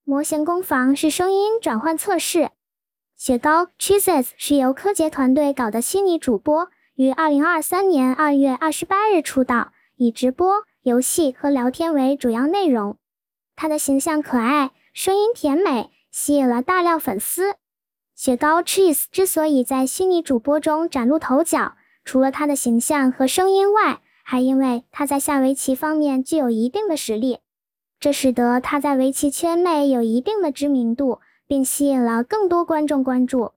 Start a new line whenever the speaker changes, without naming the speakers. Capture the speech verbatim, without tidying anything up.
模型工坊是声音转换测试。雪糕 Cheeses 是由柯洁团队搞的虚拟主播，于二零二三年二月二十八日出道，以直播、游戏和聊天为主要内容。他的形象可爱，声音甜美，吸引了大量粉丝。雪糕 Cheese 之所以在虚拟主播中崭露头角，除了他的形象和声音外，还因为他在下围棋方面具有一定的实力。这使得他在围棋圈内有一定的知名度，并吸引了更多观众关注。